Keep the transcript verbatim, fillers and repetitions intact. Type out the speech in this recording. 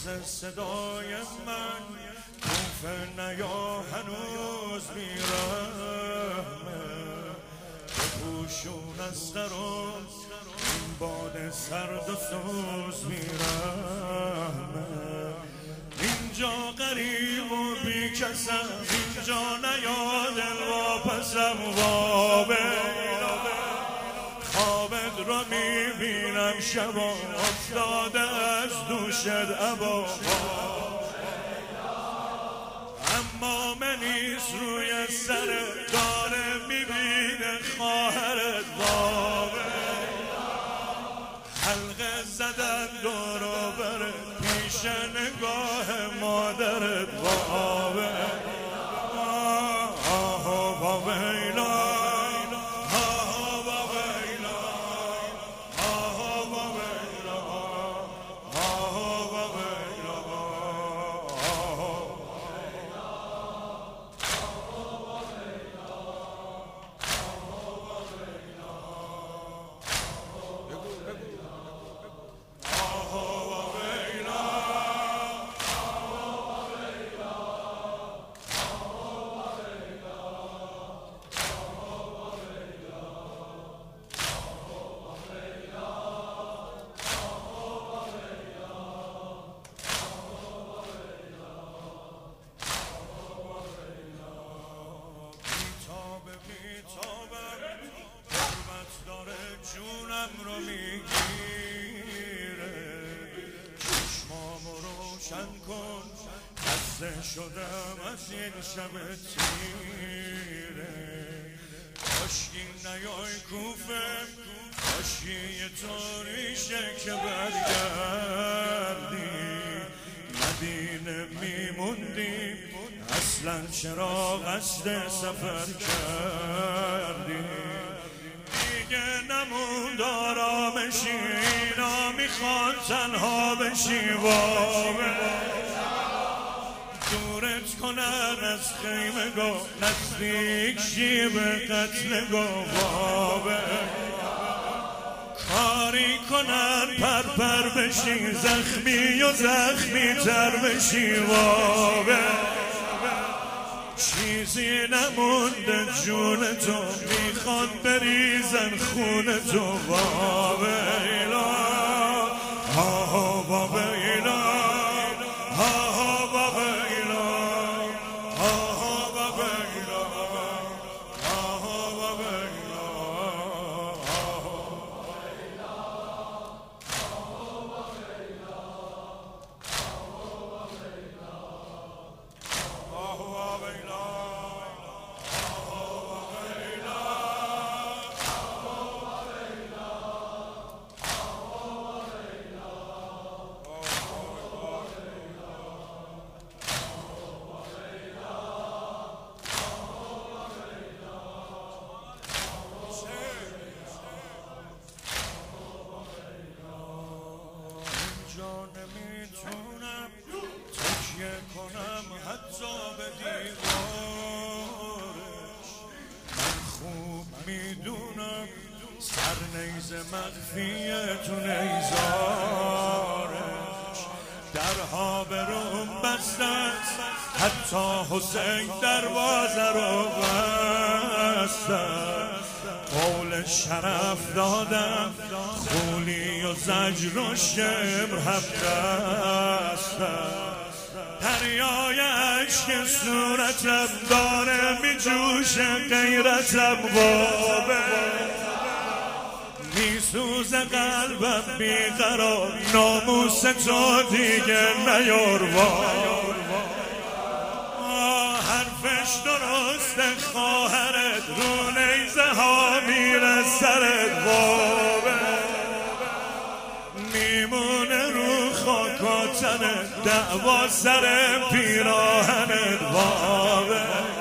صدای من کوفه نیا هنوز میرمه بپوشون از درون این باد سرد و سوز میرمه اینجا غریب و بی کسم اینجا نیا دل واپسم وابه خوابت رو میبینم شبا افتاده از دوشت عبا اما منیز روی سر داره میبینه خواهرت وابه حلقه زدن دور و بره پیش نگاه مادرت وابه آه وابه جونم رو میگیره چشمامو روشن کن خسته شدم از این شب تیره کاشکی نیای کوفه کاشکی یه طوریشه که برگردی مدینه میموندیم اصلا چرا قصد سفر کردی دیگه نموند آرامشی اینا میخوان تنها بشی وابه دورت کنن از خیمه گو نزدیک شی به قتل گو وابه کاری کنن پر پر بشی زخمی و زخمی تر بشی وابه چیزی نمونده جون تو میخوان بریزن خون تو وابیلا ها وابیلا ها وابیلا ها وابیلا ها وابیلا نمیتونم تکیه کنم حتی به دیوارش من خوب میدونم سر نیزه مخفیه تو نیزارش درها به روم بستن حتی حسین دروازه رو بستن قول شرف دادم خولی و زجر و شمر هم دستم دریای عشق صورتم داره می جوشه غیرتم وابه می سوزه قلبم بیقرار ناموس تو دیگه نیار وابه حرفش درسته خواهرت رو نیزه ها میره سرت وابه میمونه رو خاکاتنت دعوا سر پیراهنت وابه